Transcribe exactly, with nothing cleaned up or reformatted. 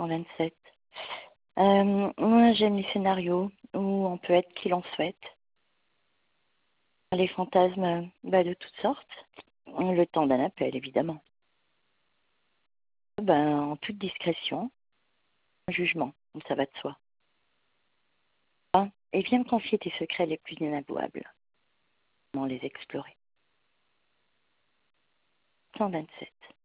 cent vingt-sept. Euh, moi, j'aime les scénarios où on peut être qui l'on souhaite. Les fantasmes bah, de toutes sortes. Le temps d'un appel, évidemment. Ben, en toute discrétion, un jugement, ça va de soi. Hein, et viens me confier tes secrets les plus inavouables. Comment les explorer. cent vingt-sept.